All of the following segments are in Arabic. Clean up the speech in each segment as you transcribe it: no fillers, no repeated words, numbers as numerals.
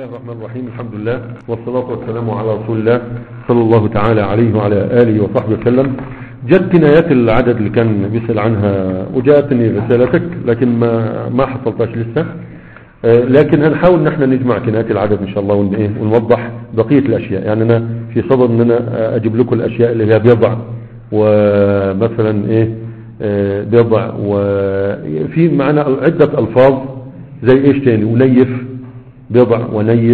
الله الرحمن الرحيم. الحمد لله والصلاة والسلام على رسول الله صلى الله تعالى عليه وعلى آله وصحبه وسلم. جت كنايات العدد اللي كان بيسأل عنها وجاءتني رسالتك لكن ما حصلتهاش لسه، لكن هنحاول ان احنا نجمع كنايات العدد ان شاء الله ونوضح بقية الاشياء. يعني انا في صدد ان انا اجيب لكم الاشياء اللي هي بيضع ومثلا بيضع، وفي معنا عدة الفاظ زي ايش تاني، ونيف، بيضع ونيف،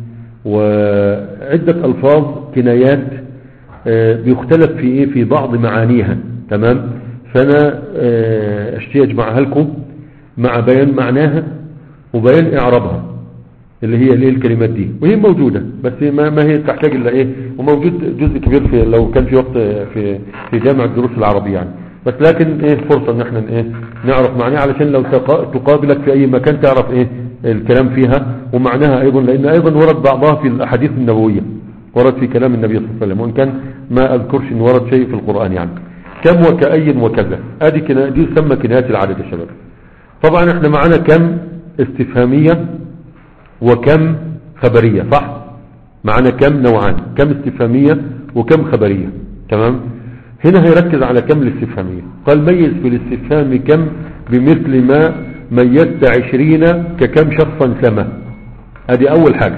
وعدة الفاظ كنايات بيختلف في بعض معانيها. تمام، فانا اشتي اجمعها لكم مع بيان معناها وبيان اعرابها اللي هي ليه الكلمات دي، وهي موجودة بس ما هي تحتاج الا وموجود جزء كبير في لو كان في وقت في جامع الدروس العربية يعني، بس لكن فرصة ان احنا نعرف معناها علشان لو تقابلك في اي مكان تعرف الكلام فيها ومعناها ايضا، لان ايضا ورد بعضها في الاحاديث النبوية، ورد في كلام النبي صلى الله عليه وسلم، وان كان ما اذكرش ان ورد شيء في القرآن. يعني كم وكأي وكذا، ادي دي تسمى كنايات العدد يا شباب. طبعا احنا معانا كم استفهامية وكم خبرية، صح؟ معانا كم نوعان، كم استفهامية وكم خبرية. تمام، هنا هيركز على كم الاستفهامية. قال ميز في الاستفهام كم بمثل ما ميزت 20 ككم شخصا سما. ادي اول حاجة،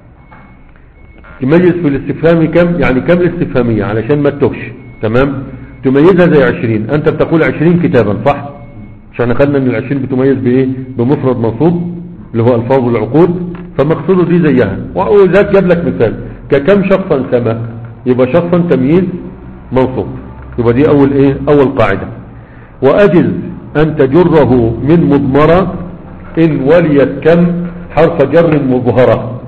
تميز في الاستفهام كم، يعني كم الاستفهامية علشان ما تتوهش. تمام، تميزها زي 20، انت بتقول 20 كتابا، صح؟ عشان اخذنا ان 20 بتميز بمفرد منصوب اللي هو الفاظ العقود، فمقصوده دي زيها. وذاك جاب لك مثال ككم شخصا سما، يبقى شخصا تمييز منصوب، يبقى دي اول قاعدة. واجز ان تجره من مضمرة ان وليت كم حرف جر مظهرة.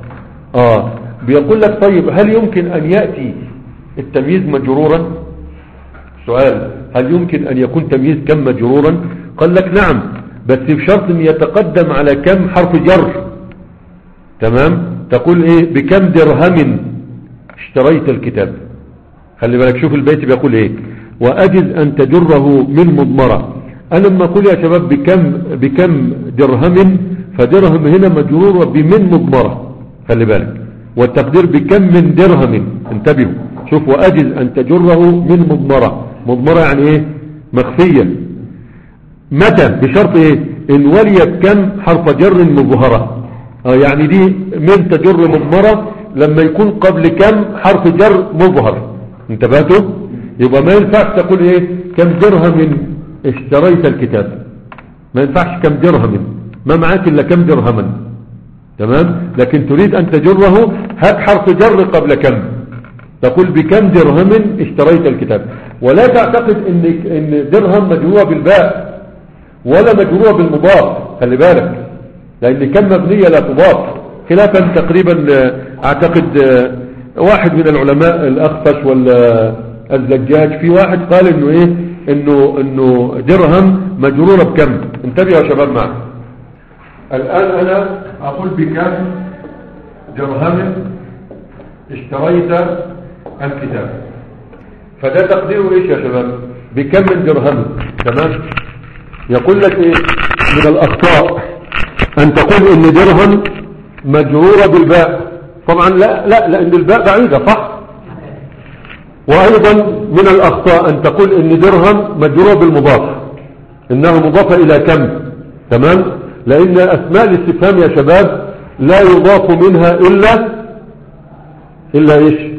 بيقول لك طيب هل يمكن ان يأتي التمييز مجرورا؟ سؤال، هل يمكن ان يكون تمييز كم مجرورا؟ قال لك نعم، بس بشرط ان يتقدم على كم حرف جر. تمام، تقول بكم درهم اشتريت الكتاب. خلي بالك، شوف البيت بيقول واجز ان تجره من مضمرة. انا لما اقول يا شباب بكم درهم، فدرهم هنا مجرورة بمن مضمرة، خلي بالك، والتقدير بكم من درهم. انتبهوا، شوف واجز ان تجره من مضمرة، مضمرة يعني مخفية. متى؟ بشرط ان وليت كم حرف جر مظهرة. يعني دي من تجر مضمرة لما يكون قبل كم حرف جر مظهر. انتبهتوا؟ يبقى ما ينفعش تقول كم درهم اشتريت الكتاب، ما ينفعش كم درهم، ما معاك الا كم درهما. تمام، لكن تريد ان تجره هات حرف جر قبل كم، تقول بكم درهم اشتريت الكتاب. ولا تعتقد ان درهم مجروره بالباء ولا مجروره بالمضاف، خلي بالك، لان كم مبنيه لا تضاف، خلافا تقريبا اعتقد واحد من العلماء الاخفش ولا الزجاج، في واحد قال انه درهم مجروره بكم. انتبهوا يا شباب معي، الان انا اقول بكم درهم اشتريت الكتاب، فده تقديره يا شباب؟ بكم من درهم. تمام، يقول لك من الاخطاء ان تقول ان درهم مجرورة بالباء. طبعا لا لان الباء بعيدة، صح؟ وايضا من الاخطاء ان تقول ان درهم مجرورة بالمضاف، انها مضافة الى كم. تمام، لان اسماء الاستفهام يا شباب لا يضاف منها الا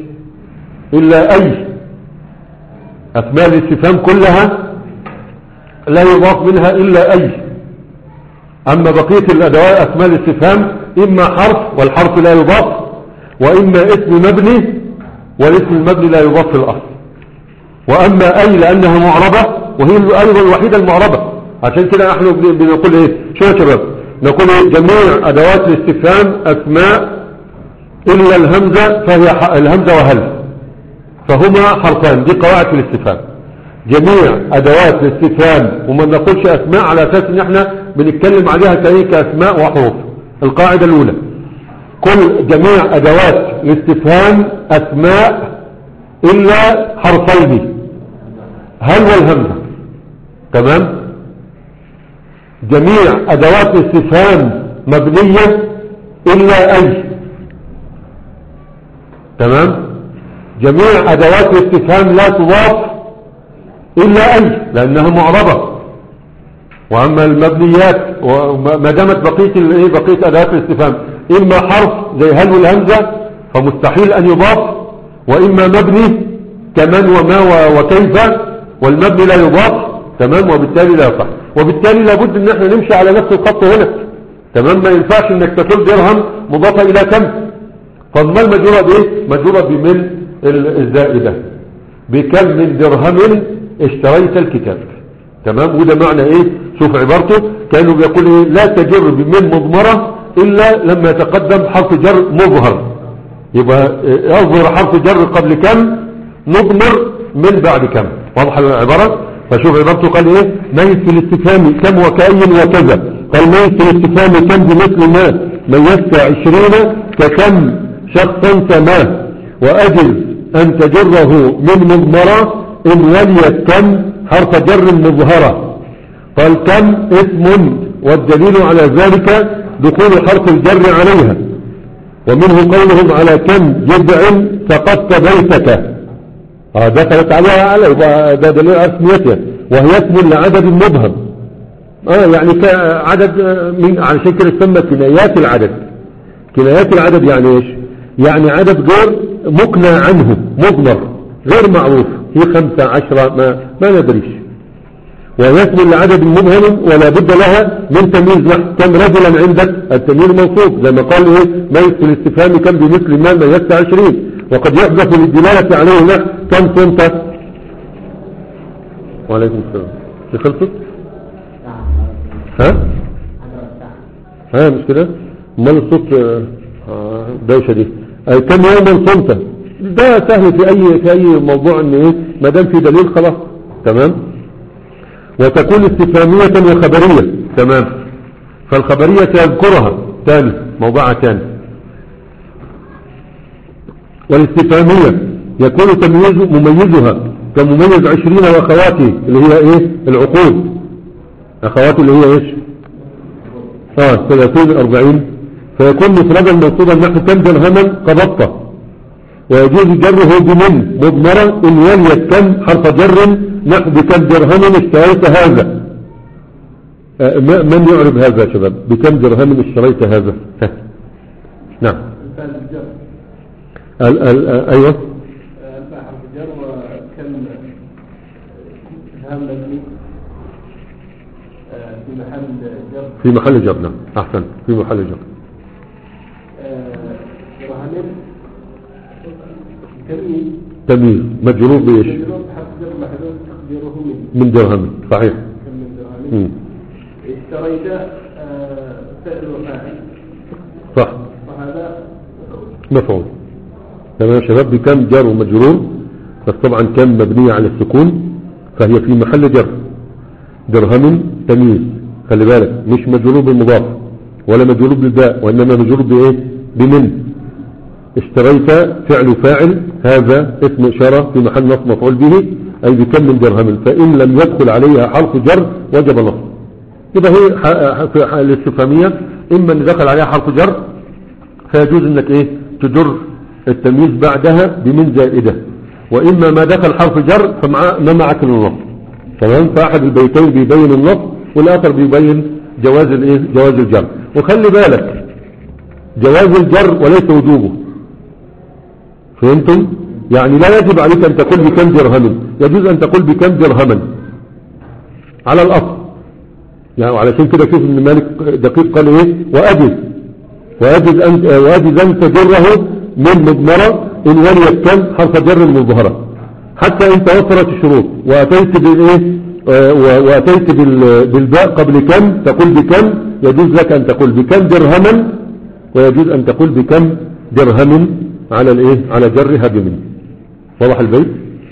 اي. اسماء الاستفهام كلها لا يضاف منها الا اي. اما بقية الادوات اسماء الاستفهام اما حرف والحرف لا يضاف، واما اسم مبني والاسم المبني لا يضاف في الاصل. واما اي لانها معربة، وهي ايضا الوحيدة المعربة. عشان كده نحن بنقول شو يا شباب؟ نقول جميع ادوات الاستفهام اسماء الا الهمزة، فهي الهمزة وهل، فهما حرفان. دي قواعد في الاستفهام، جميع ادوات الاستفهام، وما نقولش اسماء على اساس ان احنا بنتكلم عليها كاسماء وحروف. القاعدة الاولى، كل جميع ادوات الاستفهام اسماء الا حرفين، هل والهمزة. تمام، جميع ادوات الاستفهام مبنية الا اي، تمام. جميع ادوات الاستفهام لا تضاف الا اي لانها معربة. واما المبنيات وما دامت بقية ادوات الاستفهام اما حرف زي هل والهمزة فمستحيل ان يضاف، واما مبني كمن وما وكيف والمبني لا يضاف. تمام. وبالتالي لا يصح، وبالتالي لابد ان احنا نمشي على نفس الخط هنا. تمام. ما ينفعش انك تقول درهم مضافة الى كم. فما المجرورة بايه؟ مجرورة بمن الزائدة. بكم من درهم اشتريت الكتاب. تمام. وده معنى ايه؟ شوف عبارته كانوا بيقول ايه؟ لا تجر بمن مضمرة الا لما يتقدم حرف جر مظهر. يبقى يظهر حرف جر قبل كم، مضمر من بعد كم. واضح العبارة؟ فشوف عبارته قال ايه؟ ميز في الاستفهام كم وكأي وكذا. قال ميز في الاستفهام كم بمثل ما ميزت 20 ككم شخصا سماه، وأجل أن تجره من مضمرة إن وليت كم حرف جر مظهرة. قال كم اسم، والدليل على ذلك دخول حرف الجر عليها، ومنه قولهم على كم جدع سقطت بيتك. دخلت عليها يبقى ده دليل على اسميتها، وهي اسم لعدد مبهم. يعني كعدد من، علشان كده تسمى كنايات العدد. كنايات العدد يعني ايش؟ يعني عدد غير مقنع عنه، مضمر غير معروف، هي 15 ما ندريش. وهي اسم لعدد مبهم ولا بد لها من تمييز. كم رجلا عندك؟ التمييز موصوف زي ما قال ايه؟ ميز في الاستفهام كم بمثل ما ميزت 20. وقد يحدث للدلالة عليه نحو كم صمت. وعليكم السلام. دي خلصت؟ مش كده؟ امال الصوت دوشة دي. كم يوما صمت، ده سهل في اي موضوع ان ايه؟ ما دام في دليل خلاص. تمام. وتكون استفهامية وخبرية. تمام. فالخبرية يذكرها ثاني، موضوعها ثاني. والاستفهامية يكون مميزها كمميز 20 واخواته اللي هي ايه؟ العقود. اخواته اللي هي ايش؟ 30 40. فيكون مفردا منصوبا نحو كم درهما قبضته، ويجوز جره بمن مضمرا ان وليت كم حرف جر نحو بكم درهم اشتريت هذا. من يعرب هذا يا شباب؟ بكم درهم اشتريت هذا؟ نعم. ايوه. حرف جر وكم هام في محل جر. نعم. احسن. في محل جر. تمييز مجرور بايش؟ من درهم. صحيح. اشتريت فعل وفاعل. صح. وهذا مفعول. تمام يا شباب. بكم جر ومجرور، بس طبعا كم مبنية على السكون فهي في محل جر. درهم تمييز، خلي بالك، مش مجرور بالمضاف ولا مجرور بالباء، وانما مجرور بايه؟ بمن. اشتريت فعل فاعل، هذا اسم اشارة في محل نصب مفعول به، اي بكم من درهم. فان لم يدخل عليها حرف جر وجب نصب. يبقى هي الاستفهامية اما ان دخل عليها حرف جر فيجوز انك ايه؟ تجر التمييز بعدها بمن زائدة، واما ما دخل حرف جر فما معك النصب. تمام. فاحد البيتين بيبين النصب والاخر بيبين جواز الايه؟ جواز الجر. وخلي بالك جواز الجر وليس وجوبه. فهمتم؟ يعني لا يجب عليك ان تقول بكم درهم، يجوز ان تقول بكم درهما على الاصل. يعني علشان كده شوف ابن مالك دقيق قال ايه؟ واجز ان تجره من مضمرة ان وليت كم حرف جر مظهرة، حتى ان توفرت الشروط واتيت بالايه؟ واتيت بالباء قبل كم تقول بكم، يجوز لك ان تقول بكم درهما، ويجوز ان تقول بكم درهم على الايه؟ على جرها بمن. واضح البيت؟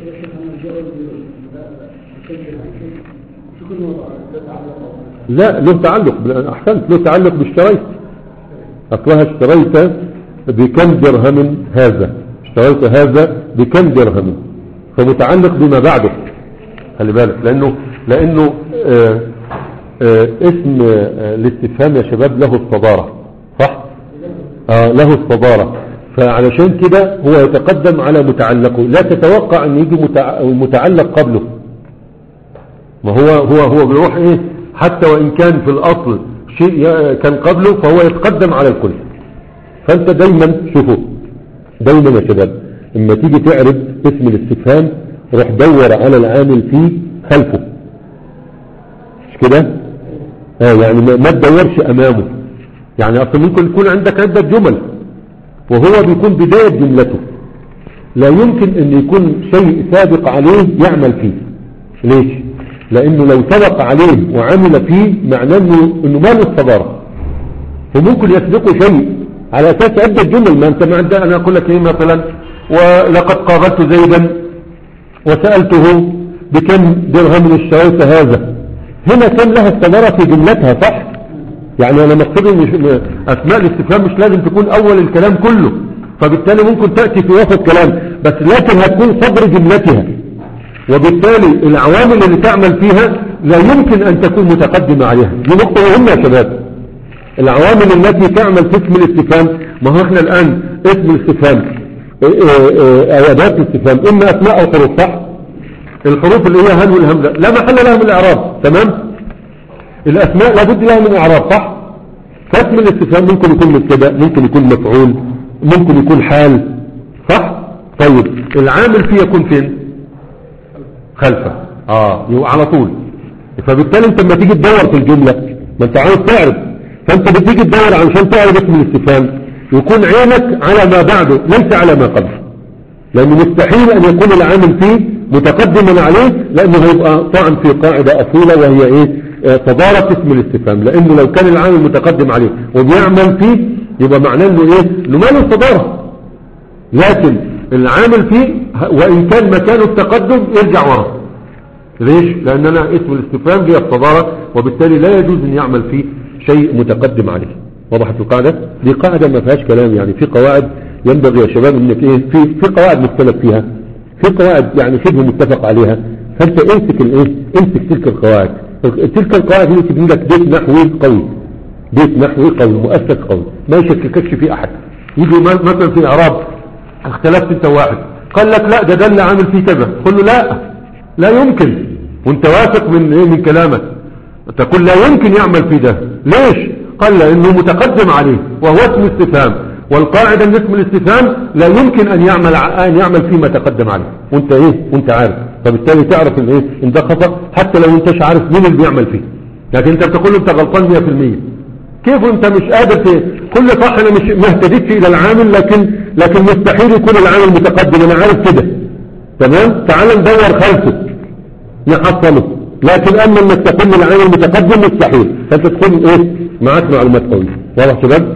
لا له تعلق، احسنت، له تعلق باشتريت. اصلها اشتريت بكم درهم هذا، اشتريت هذا بكم درهم، فمتعلق بما بعده. خلي بالك لانه اسم الاستفهام يا شباب له الصدارة. صح؟ له الصدارة. فعلشان كده هو يتقدم على متعلقه، لا تتوقع ان يجي متعلق قبله. ما هو بيروح ايه، حتى وان كان في الاصل شيء كان قبله فهو يتقدم على الكل. فانت دايما شوفوا، دايما يا شباب لما تيجي تعرف اسم الاستفهام روح دور على العامل فيه خلفه، مش كده؟ يعني ما تدورش امامه. يعني اصلا ممكن يكون عندك عدة جمل وهو بيكون بداية جملته، لا يمكن ان يكون شيء سابق عليه يعمل فيه. ليش؟ لانه لو سبق عليه وعمل فيه معناه انه ما له الصدارة، وممكن يسبقه شيء على اساس عدة جمل. ما انت ما عندك، انا اقول لك ايه مثلا، ولقد قابلت زيدا وسألته بكم درهم اشتريت هذا، هنا كان لها الصدارة في جملتها، صح؟ يعني انا مقصودي اسماء الاستفهام مش لازم تكون اول الكلام كله، فبالتالي ممكن تأتي في وسط الكلام بس، لكن هتكون صدر جملتها، وبالتالي العوامل اللي تعمل فيها لا يمكن ان تكون متقدمة عليها. دي نقطة مهمة يا شباب. العوامل التي تعمل في اسم الاستفهام، ما هو احنا الان اسم الاستفهام ادوات الاستفهام اما اسماء او حروف، صح؟ الحروف اللي هي هل والهمزة لا محل لها من الاعراب، تمام؟ الاسماء لابد لها من اعراب، صح؟ فاسم الاستفهام ممكن يكون مبتدا، ممكن يكون مفعول، ممكن يكون حال، صح؟ طيب العامل فيه يكون فين؟ خلفه، على طول. فبالتالي انت لما تيجي تدور في الجملة ما انت عاوز تعرف، فانت بتيجي تدور علشان تعرف اسم الاستفهام يكون عينك على ما بعده ليس على ما قبله، لانه مستحيل ان يكون العامل فيه متقدما عليه، لانه هيبقى طعن في قاعدة اصيلة وهي ايه؟ صدارة اسم الاستفهام. لانه لو كان العامل متقدم عليه وبيعمل فيه يبقى معناه انه ايه؟ انه ما له صدارة. لكن العامل فيه وان كان مكانه التقدم يرجع ورا. ليش؟ لاننا اسم الاستفهام هي الصدارة، وبالتالي لا يجوز ان يعمل فيه شيء متقدم عليه. وضحت القاعدة؟ دي قاعدة ما فيهاش كلام. يعني في قواعد ينبغي يا شباب انك ايه، في قواعد مختلف فيها، في قواعد يعني شبه متفق عليها، فانت امسك الايه، امسك تلك القواعد. تلك القواعد اللي تبني لك بيت نحوي قوي، بيت نحوي قوي مؤسس قوي ما يشكككش فيه احد. يجي مثلا في اعراب اختلفت انت واحد قال لك لا ده اللي عامل فيه كذا، قل له لا يمكن، وانت واثق من ايه، من كلامك، تقول لا يمكن يعمل فيه ده. ليش؟ قال لانه متقدم عليه وهو اسم استفهام، والقاعدة ان اسم الاستفهام لا يمكن ان يعمل فيه ما تقدم عليه، وانت ايه، وانت عارف. فبالتالي تعرف ان ايه، ان ده خطأ حتى لو انتش عارف مين اللي بيعمل فيه. لكن انت بتقول له انت غلطان 100%، كيف انت مش قادر كل صح؟ انا مش ما اهتديتش الى العامل، لكن مستحيل يكون العامل متقدم، انا عارف كده، تمام؟ تعال ندور خلفه نحصله. لكن اما انك تقول العامل متقدم مستحيل، فانت تكون ايه، معاك معلومات قوية. واضح شباب؟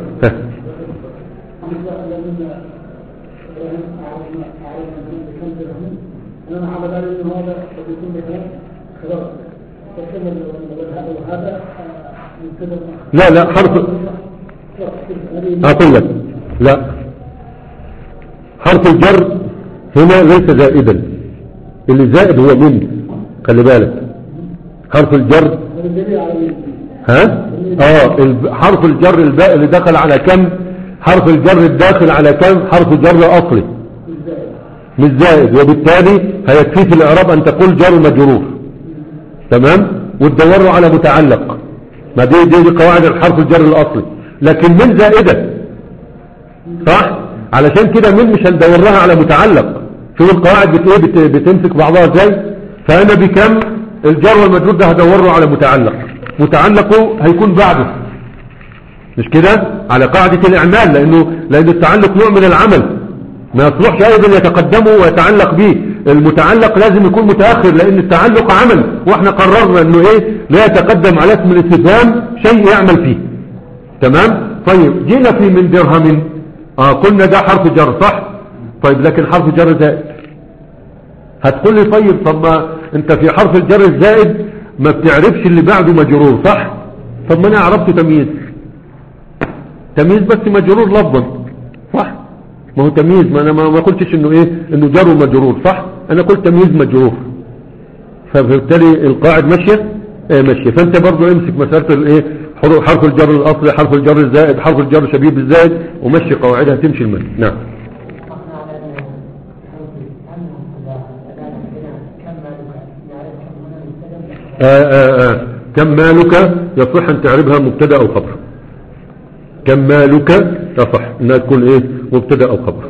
لا حرف أقول لك لا، حرف الجر هنا ليس زائدا، اللي زائد هو من، خلي بالك حرف الجر حرف الجر الباء اللي دخل على كم، حرف الجر الداخل على كم حرف جر أصلي مش زائد، وبالتالي هيكفي في الإعراب أن تقول جر مجرور، تمام؟ وتدوروا على متعلق، ما دي قواعد الحرف الجر الأصلي. لكن من زائدة، صح؟ علشان كده من مش هندورها على متعلق. شوف القواعد بتمسك بعضها ازاي. فأنا بكم الجر والمجرور ده هدوره على متعلق، متعلقه هيكون بعده، مش كده؟ على قاعدة الإعمال، لأن التعلق نوع من العمل، ما يصلحش أيضا يتقدمه ويتعلق به. المتعلق لازم يكون متأخر، لأن التعلق عمل، واحنا قررنا انه ايه، لا يتقدم على اسم الاستفهام شيء يعمل فيه، تمام؟ طيب جينا في من درهم، قلنا ده حرف جر، صح؟ طيب لكن حرف جر زائد. هتقول لي طيب طب ما انت في حرف الجر الزائد ما بتعرفش اللي بعده مجرور، صح؟ طب ما انا عرفت تمييز بس مجرور لفظا، صح؟ ما هو تمييز، ما انا ما قلتش انه ايه، انه جر ومجرور، صح؟ انا قلت تمييز مجرور، فبالتالي القاعد ماشيه ماشيه. فانت برضو امسك مساله الايه، حرف الجر الاصلي، حرف الجر الزائد، حرف الجر شبيه بالزائد، ومشي قواعدها تمشي المنهج. نعم. كم مالك يصح ان تعربها مبتدا او خبر. كم مالك يصح انها تكون ايه مبتدا او خبر.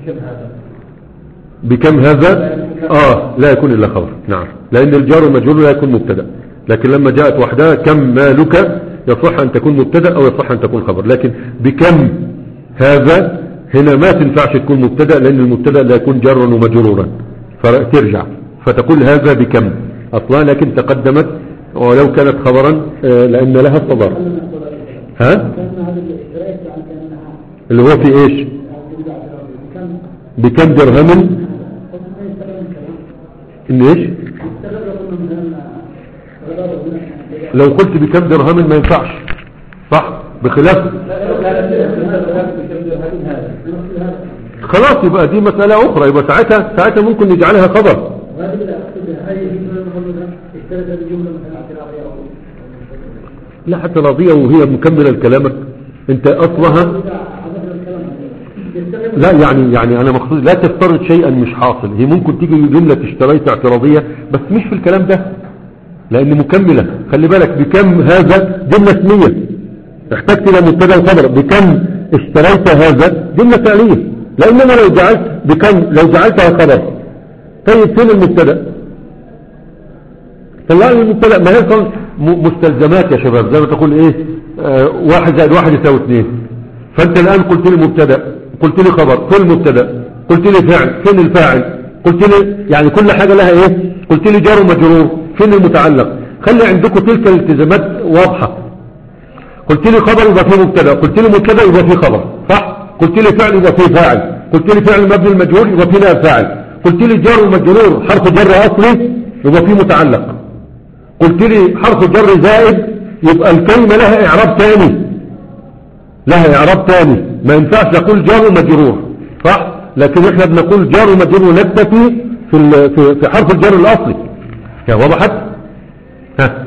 بكم هذا لا يكون الا خبر. نعم، لان الجار والمجرور لا يكون مبتدا، لكن لما جاءت وحدها كم مالك يصح ان تكون مبتدا او يصح ان تكون خبر. لكن بكم هذا هنا ما تنفعش تكون مبتدا، لان المبتدا لا يكون جارا ومجرورا، فترجع فتقول هذا بكم اصلا، لكن تقدمت ولو كانت خبرا لان لها الصدر. ها اللي هو في ايش؟ بكم درهم ان ايش؟ لو قلت بكم درهم ما ينفعش، صح؟ بخلاف خلاص يبقى دي مسألة اخرى، يبقى ساعتها ممكن نجعلها خبر. لا اعتراضية وهي مكملة لكلامك انت اصلها. لا يعني انا مقصود لا تفترض شيئا مش حاصل. هي ممكن تيجي جملة اشتريت اعتراضية بس مش في الكلام ده، لان مكملة. خلي بالك بكم هذا جملة اسمية احتجت الى مبتدا وخبر. بكم اشتريت هذا جملة فعلية، لانما لو جعلت بكم لو جعلتها خبر طيب فين المبتدا؟ طلع لي المبتدا. ما هي مستلزمات يا شباب، زي ما تقول ايه 1 زائد 1 يساوي 2. فانت الان قلت لي مبتدا، قلت لي خبر، فين المبتدا؟ قلت لي فعل، فين الفاعل؟ قلت لي يعني كل حاجة لها ايه؟ قلت لي جار ومجرور، فين المتعلق؟ خلي عندكم تلك الالتزامات واضحة. قلت لي خبر يبقى فيه مبتدا، قلت لي مبتدا يبقى فيه خبر، صح؟ قلت لي فعل يبقى فيه فاعل، قلت لي فعل مبني المجهول يبقى فيه نائب فاعل، قلت لي جار ومجرور حرف جر اصلي يبقى فيه متعلق، قلت لي حرف جر زائد يبقى الكلمة لها اعراب ثاني، لها اعراب ثاني. ما ينفعش نقول جار ومجرور، صح؟ لكن احنا بنقول جار ومجرور نكتفي في حرف الجر الاصلي. يا وضحت؟ ها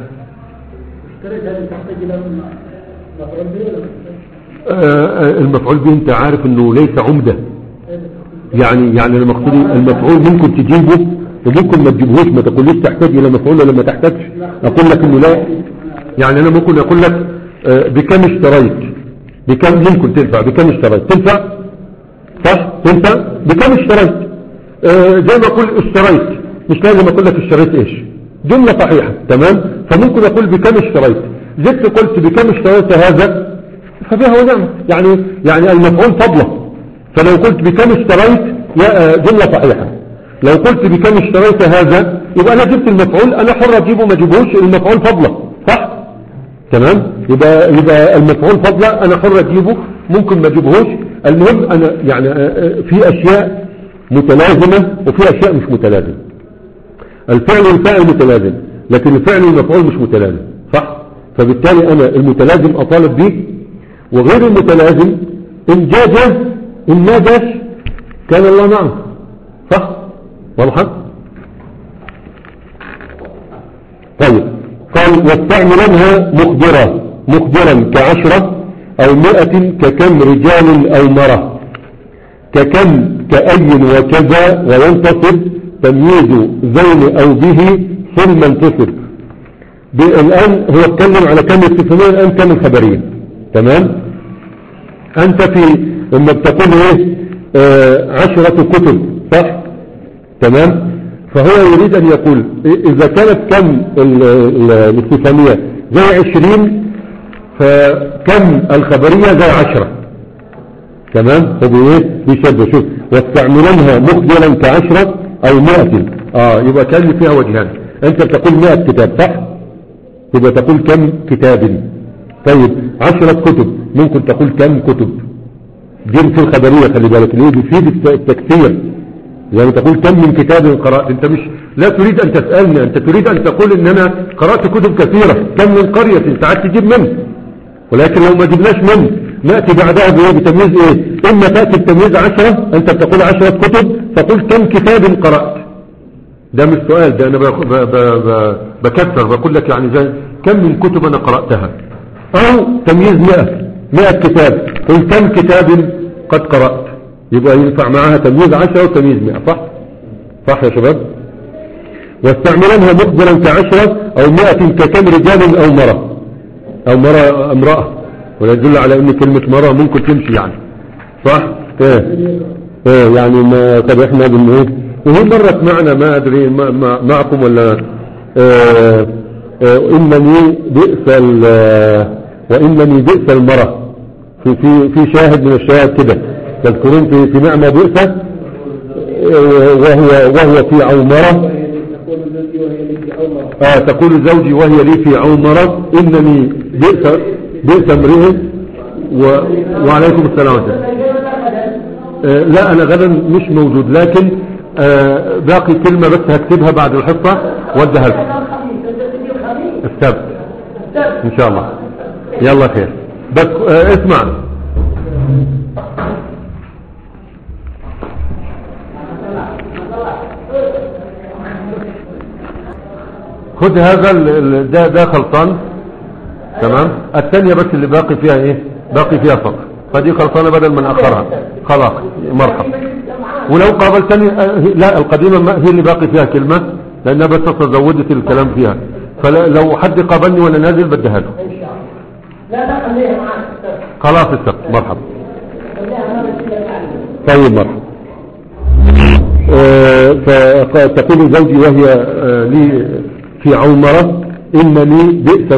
المفعول به انت عارف انه ليس عمدة. يعني المقصود المفعول ممكن تجيبه وممكن ما تجيبهوش، ما تقوليش تحتاج الى مفعول ولا ما تحتاجش. اقول لك انه لا، يعني انا ممكن اقول لك بكم اشتريت، بكم ممكن تنفع، بكم اشتريت تنفع، صح؟ تنفع بكم اشتريت. زي ما اقول اشتريت، مش لازم اقول لك اشتريت ايش، جملة صحيحة تمام. فممكن اقول بكم اشتريت، زدت قلت بكم اشتريت هذا فبها ونعمة. يعني المفعول فضله. فلو قلت بكم اشتريت جملة صحيحة، لو قلت بكم اشتريت هذا يبقى انا جبت المفعول، انا حر اجيبه ما اجيبهوش، المفعول فضله، صح؟ تمام. يبقى المفعول فضله انا حر اجيبه ممكن ما اجيبهوش. المهم انا يعني في اشياء متلازمة وفي اشياء مش متلازمة. الفعل والفاعل متلازم، لكن الفعل والمفعول مش متلازم، صح؟ فبالتالي انا المتلازم اطالب به، وغير المتلازم ان جاء جاز، ان ما جاش كان الله معه، صح؟ واضحة؟ طيب قال واستعملنها مخبرا كعشرة او 100 ككم رجال او مرة، ككم كأي وكذا، وينتصب تمييز زين او به ثم انتصب. الان هو اتكلم على كم استفهامية، الان كم الخبرية، تمام. انت في لما بتقول ايه 10 كتب، صح؟ تمام. فهو يريد ان يقول اذا كانت كم الاستفهامية زي 20 فكم الخبرية زي 10، تمام. هو ايه بيشبه، شوف واستعملنها مخجلا كعشرة او 100. يبقى كان فيها وجهان. انت بتقول 100 كتاب، صح؟ يبقى تقول كم كتاب. طيب 10 كتب ممكن تقول كم كتب. دي في الخبرية خلي بالك، ليه بيفيد التكثير. يعني تقول كم من كتاب قرأت. انت مش لا تريد ان تسألني، انت تريد ان تقول ان انا قرأت كتب كثيرة. كم من قرية ساعات تجيب منه، ولكن لو ما جبناش منه نأتي بعدها بتمييز ايه. اما تأتي بتمييز 10، انت بتقول 10 كتب فقل كم كتاب قرأت. ده مش سؤال، ده انا بكثر بقول لك يعني زي كم من كتب انا قرأتها. او تمييز 100 كتاب، قل كم كتاب قد قرأت. يبقى ينفع معها تمييز 10 وتمييز 100، صح؟ صح يا شباب. واستعملنها مخبرا كعشرة أو 100 ككم رجال أو امرأة، ولا يدل على أن كلمة مرأة ممكن تمشي يعني، صح؟ يعني ما طب احنا بنقول وهي مرت معنا ما أدري معكم ولا إنني بئس المرأة في شاهد من الشاهد كده تذكرون في نعمة بئسة وهو في عومرة. تقول زوجي وهي لي في عومرة إنني بئس امرئ وعليكم السلام. لا أنا غدا مش موجود، لكن باقي كلمة بس هكتبها بعد الحصة وادها لكم السبت إن شاء الله. يلا خير. بس اسمع، خد هذا ده خلطان تمام. الثانية بس اللي باقي فيها ايه، باقي فيها سطر، فدي خلطانة بدل من اخرها خلاص مرحبا. ولو قابلتني لا القديمة هي اللي باقي فيها كلمة لانها بس زودت الكلام فيها، فلو حد قابلني وانا نازل بديها له. خلاص السبت مرحبا. طيب مرحبا. فتقول زوجي وهي لي في عومرة إنني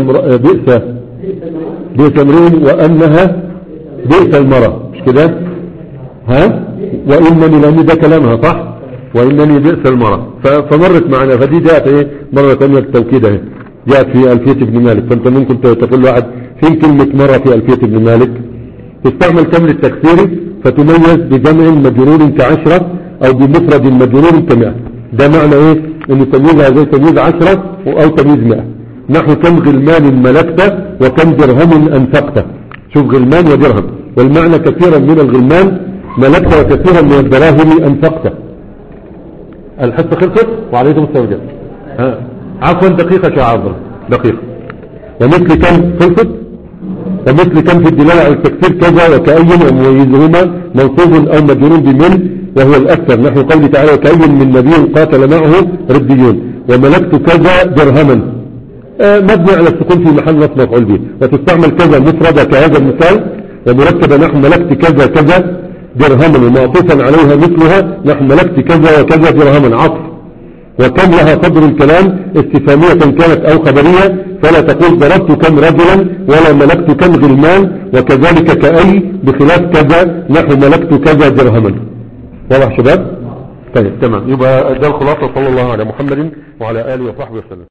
بئس امرئ وأنها بئس المرأة، مش كده؟ وإنني لأن ده كلامها صح، وإنني بئس المرأة. فمرت معنا، فدي جاءت ايه مرة ثانية التوكيد اهي جاءت في ألفية ابن مالك. فانت ممكن تقول واحد فين كلمة مرة في ألفية ابن مالك؟ تستعمل كمل التكسير فتميز بجمع مجرور كعشرة أو بمفرد مجرور كمئة. ده معنى ايه؟ ان تمييزها زي تمييز 10 او تمييز 100. نحو كم غلمان ملكته وكم درهم انفقته. شوف غلمان ودرهم، والمعنى كثيرا من الغلمان ملكته وكثيرا من الدراهم انفقته. الحصة خلصت وعليكم السلام. عفوا دقيقة شعار دقيقة. ومثل كم خلصت، ومثل كم في الدلالة على التكثير كذا وكأي ومميزهما منصوب او مجرور بمن وهو الأكثر. نحو قوله تعالى وكأي من نبي قاتل معه ربيون وملكت كذا درهما. مبني على السكون في محل نصب مفعول به. وتستعمل كذا مفردة كهذا المثال، ومركبة نحو ملكت كذا كذا درهما، ومعطوفا عليها مثلها نحو ملكت كذا وكذا درهما عطف. وكم لها صدر الكلام استفهامية كانت أو خبرية، فلا تقول ضربت كم رجلا ولا ملكت كم غلمان، وكذلك كأي بخلاف كذا نحو ملكت كذا درهما. واضح شباب؟ طيب تمام. يبقى ده الخلاصة. صلى الله على محمد وعلى آله وصحبه وسلم.